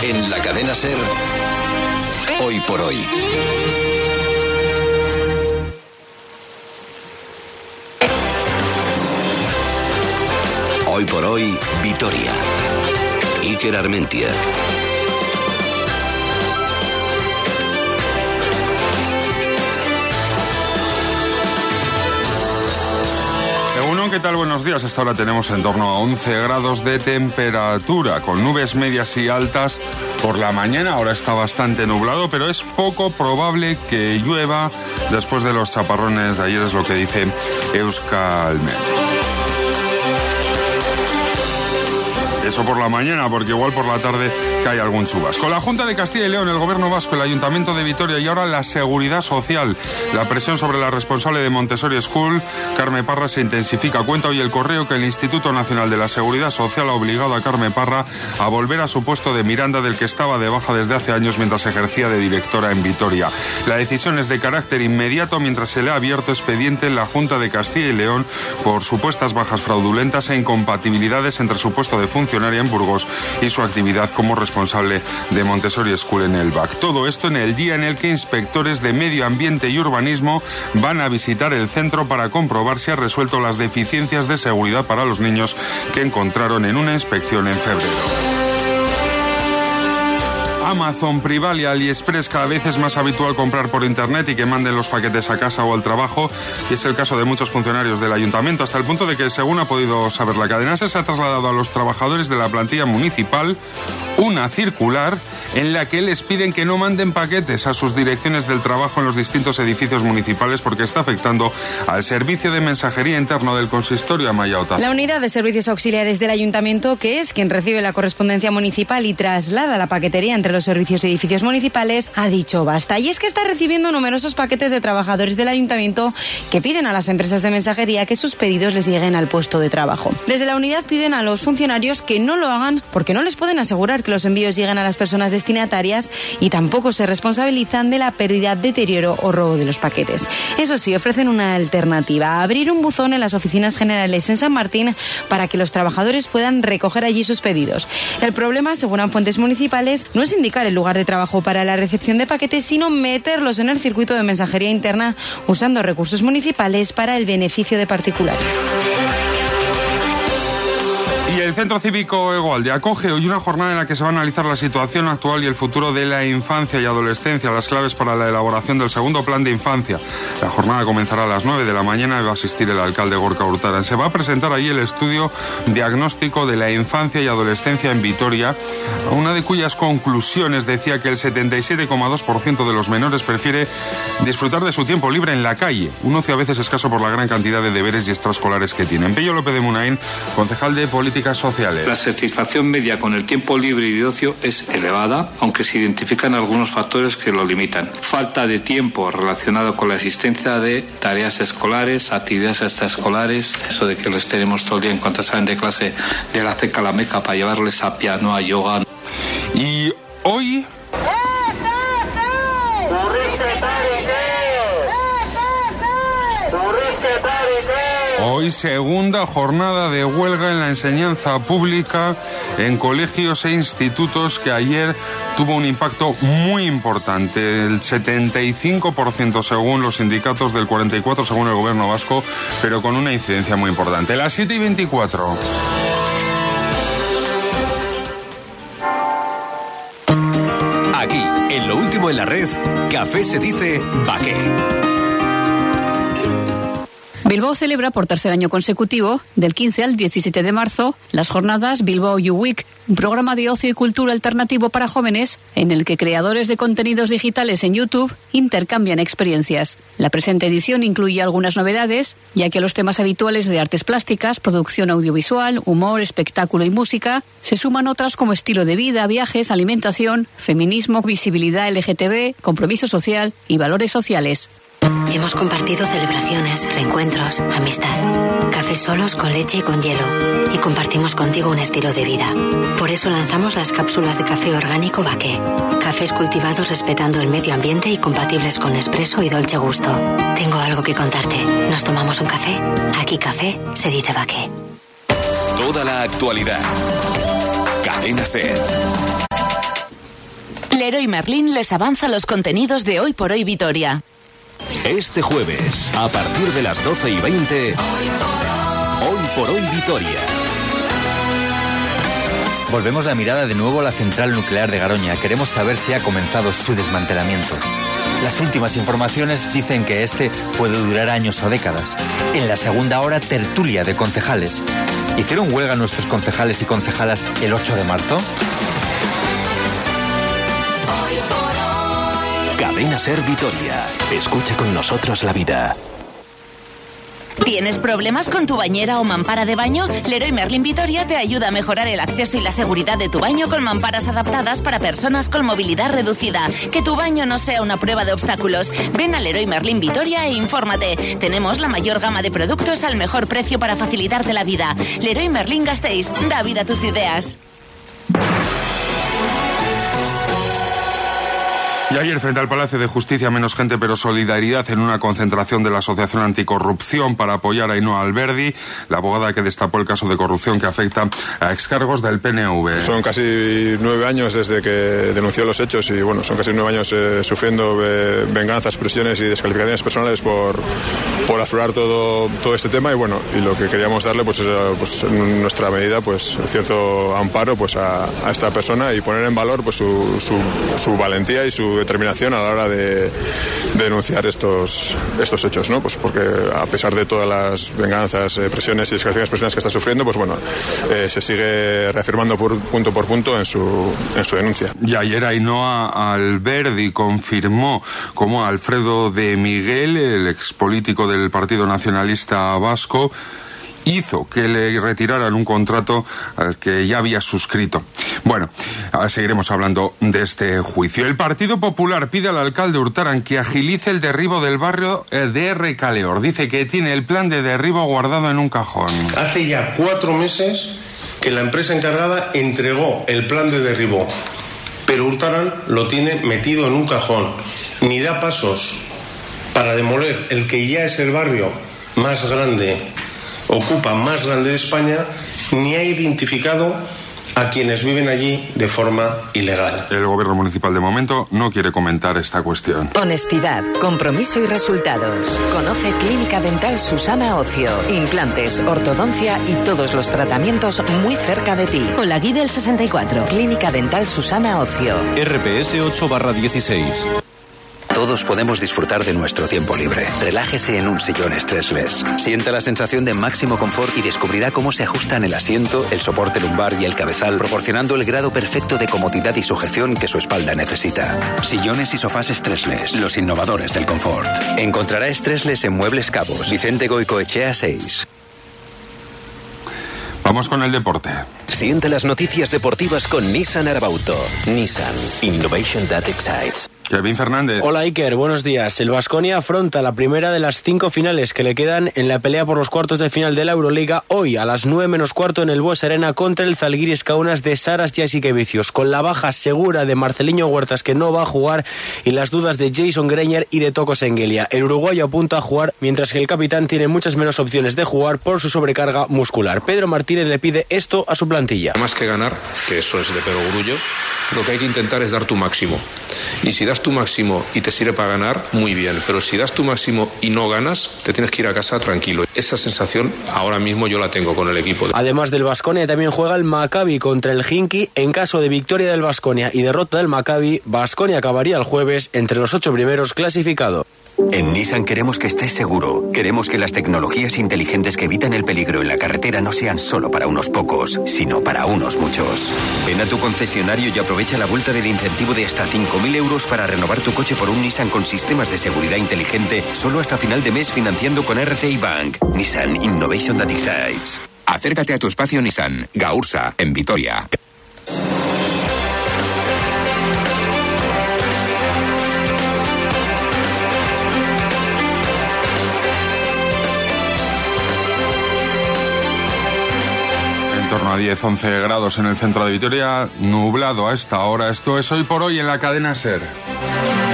En la cadena SER, Hoy por Hoy. Hoy por Hoy, Vitoria. Iker Armentia. ¿Qué tal? Buenos días. Hasta ahora tenemos en torno a 11 grados de temperatura, con nubes medias y altas por la mañana. Ahora está bastante nublado, pero es poco probable que llueva después de los chaparrones de ayer, es lo que dice Euskalmet. Eso por la mañana, porque igual por la tarde cae algún chubasco. La Junta de Castilla y León, el Gobierno Vasco, el Ayuntamiento de Vitoria y ahora la Seguridad Social. La presión sobre la responsable de Montessori School, Carme Parra, se intensifica. Cuenta hoy El Correo que el Instituto Nacional de la Seguridad Social ha obligado a Carme Parra a volver a su puesto de Miranda, del que estaba de baja desde hace años mientras ejercía de directora en Vitoria. La decisión es de carácter inmediato mientras se le ha abierto expediente en la Junta de Castilla y León por supuestas bajas fraudulentas e incompatibilidades entre su puesto de funcionaria en Burgos y su actividad como responsable de Montessori School en el BAC. Todo esto en el día en el que inspectores de Medio Ambiente y Urbanismo van a visitar el centro para comprobar si ha resuelto las deficiencias de seguridad para los niños que encontraron en una inspección en febrero. Amazon, Prival y AliExpress, cada vez es más habitual comprar por internet y que manden los paquetes a casa o al trabajo, y es el caso de muchos funcionarios del ayuntamiento, hasta el punto de que, según ha podido saber la cadena SER, se ha trasladado a los trabajadores de la plantilla municipal una circular en la que les piden que no manden paquetes a sus direcciones del trabajo en los distintos edificios municipales porque está afectando al servicio de mensajería interno del consistorio Amaia Ota. La unidad de servicios auxiliares del ayuntamiento, que es quien recibe la correspondencia municipal y traslada la paquetería entre los servicios y edificios municipales, ha dicho basta. Y es que está recibiendo numerosos paquetes de trabajadores del ayuntamiento que piden a las empresas de mensajería que sus pedidos les lleguen al puesto de trabajo. Desde la unidad piden a los funcionarios que no lo hagan porque no les pueden asegurar que los envíos lleguen a las personas destinatarias y tampoco se responsabilizan de la pérdida, deterioro o robo de los paquetes. Eso sí, ofrecen una alternativa: abrir un buzón en las oficinas generales en San Martín para que los trabajadores puedan recoger allí sus pedidos. El problema, según fuentes municipales, no es indicar el lugar de trabajo para la recepción de paquetes, sino meterlos en el circuito de mensajería interna usando recursos municipales para el beneficio de particulares. Y el Centro Cívico Egualde acoge hoy una jornada en la que se va a analizar la situación actual y el futuro de la infancia y adolescencia, las claves para la elaboración del segundo plan de infancia. La jornada comenzará a las 9 de la mañana y va a asistir el alcalde Gorka Urtaran. Se va a presentar ahí el estudio diagnóstico de la infancia y adolescencia en Vitoria, una de cuyas conclusiones decía que el 77,2% de los menores prefiere disfrutar de su tiempo libre en la calle, un ocio a veces escaso por la gran cantidad de deberes y extraescolares que tienen. Pello López de Munain, concejal de Políticas Sociales. La satisfacción media con el tiempo libre y de ocio es elevada, aunque se identifican algunos factores que lo limitan. Falta de tiempo relacionado con la existencia de tareas escolares, actividades extraescolares, eso de que les tenemos todo el día en cuanto salen de clase de la ceca a la meca para llevarles a piano, a yoga. Y hoy... Hoy segunda jornada de huelga en la enseñanza pública en colegios e institutos, que ayer tuvo un impacto muy importante. El 75% según los sindicatos, del 44% según el gobierno vasco, pero con una incidencia muy importante. Las 7:24. Aquí, en Lo Último en la Red, Café se dice Baqué. Bilbao celebra por tercer año consecutivo, del 15 al 17 de marzo, las jornadas Bilbao You Week, un programa de ocio y cultura alternativo para jóvenes en el que creadores de contenidos digitales en YouTube intercambian experiencias. La presente edición incluye algunas novedades, ya que a los temas habituales de artes plásticas, producción audiovisual, humor, espectáculo y música, se suman otras como estilo de vida, viajes, alimentación, feminismo, visibilidad LGTB, compromiso social y valores sociales. Hemos compartido celebraciones, reencuentros, amistad, cafés solos con leche y con hielo, y compartimos contigo un estilo de vida. Por eso lanzamos las cápsulas de café orgánico Baqué. Cafés cultivados respetando el medio ambiente y compatibles con espresso y dolce gusto. Tengo algo que contarte. ¿Nos tomamos un café? Aquí café se dice Baqué. Toda la actualidad. Cadena SER. Leroy Merlin les avanza los contenidos de Hoy por Hoy Vitoria. Este jueves, a partir de las 12:20, Hoy por Hoy Vitoria. Volvemos la mirada de nuevo a la central nuclear de Garoña. Queremos saber si ha comenzado su desmantelamiento. Las últimas informaciones dicen que este puede durar años o décadas. En la segunda hora, tertulia de concejales. ¿Hicieron huelga nuestros concejales y concejalas el 8 de marzo? Cadena Ser Vitoria. Escucha con nosotros la vida. ¿Tienes problemas con tu bañera o mampara de baño? Leroy Merlin Vitoria te ayuda a mejorar el acceso y la seguridad de tu baño con mamparas adaptadas para personas con movilidad reducida. Que tu baño no sea una prueba de obstáculos. Ven a Leroy Merlin Vitoria e infórmate. Tenemos la mayor gama de productos al mejor precio para facilitarte la vida. Leroy Merlin Gasteiz, da vida a tus ideas. Y ayer, frente al Palacio de Justicia, menos gente pero solidaridad en una concentración de la Asociación Anticorrupción para apoyar a Ainhoa Alberdi, la abogada que destapó el caso de corrupción que afecta a excargos del PNV. Son casi 9 años desde que denunció los hechos y bueno, son casi 9 años sufriendo venganzas, presiones y descalificaciones personales por aflorar todo este tema y bueno, y lo que queríamos darle pues en nuestra medida pues cierto amparo pues a esta persona y poner en valor pues su valentía y su determinación a la hora de denunciar estos hechos, ¿no? Pues porque a pesar de todas las venganzas, presiones y descalificaciones personales que está sufriendo, pues bueno, se sigue reafirmando punto por punto en su denuncia. Y ayer Ainhoa Alberdi confirmó cómo Alfredo de Miguel, el expolítico del Partido Nacionalista Vasco, hizo que le retiraran un contrato al que ya había suscrito. Bueno, ahora seguiremos hablando de este juicio. El Partido Popular pide al alcalde Urtaran que agilice el derribo del barrio de Recaleor. Dice que tiene el plan de derribo guardado en un cajón. Hace ya 4 meses que la empresa encargada entregó el plan de derribo, pero Urtaran lo tiene metido en un cajón. Ni da pasos para demoler el que ya es el barrio más grande, ocupa más grande de España, ni ha identificado a quienes viven allí de forma ilegal. El gobierno municipal de momento no quiere comentar esta cuestión. Honestidad, compromiso y resultados. Conoce Clínica Dental Susana Ocio. Implantes, ortodoncia y todos los tratamientos muy cerca de ti. Con la guía del 64. Clínica Dental Susana Ocio. RPS 8/16. Todos podemos disfrutar de nuestro tiempo libre. Relájese en un sillón stressless. Sienta la sensación de máximo confort y descubrirá cómo se ajustan el asiento, el soporte lumbar y el cabezal, proporcionando el grado perfecto de comodidad y sujeción que su espalda necesita. Sillones y sofás stressless, los innovadores del confort. Encontrará stressless en Muebles Cabos, Vicente Goicoechea 6. Vamos con el deporte. Siente las noticias deportivas con Nissan Arabauto. Nissan Innovation that excites. Kevin Fernández. Hola Iker, buenos días. El Baskonia afronta la primera de las 5 finales que le quedan en la pelea por los cuartos de final de la Euroliga hoy a las 9:15 en el Bues Arena contra el Zalgiris Kaunas de Saras Jasikevicius, con la baja segura de Marceliño Huertas que no va a jugar y las dudas de Jason Greiner y de Toko Sengelia. El uruguayo apunta a jugar mientras que el capitán tiene muchas menos opciones de jugar por su sobrecarga muscular. Pedro Martínez le pide esto a su plantilla. Más que ganar, que eso es de perogrullo, lo que hay que intentar es dar tu máximo. Y si das tu máximo y te sirve para ganar, muy bien. Pero si das tu máximo y no ganas, te tienes que ir a casa tranquilo. Esa sensación ahora mismo yo la tengo con el equipo. Además del Baskonia, también juega el Maccabi contra el Hinki. En caso de victoria del Baskonia y derrota del Maccabi, Baskonia acabaría el jueves entre los 8 primeros clasificados. En Nissan queremos que estés seguro. Queremos que las tecnologías inteligentes que evitan el peligro en la carretera no sean solo para unos pocos, sino para unos muchos. Ven a tu concesionario y aprovecha la vuelta del incentivo de hasta 5.000 euros para renovar tu coche por un Nissan con sistemas de seguridad inteligente solo hasta final de mes financiando con RCI Bank. Nissan Innovation that excites. Acércate a tu espacio Nissan, Gaursa, en Vitoria. En torno a 10-11 grados en el centro de Vitoria, nublado a esta hora. Esto es Hoy por Hoy en la cadena SER.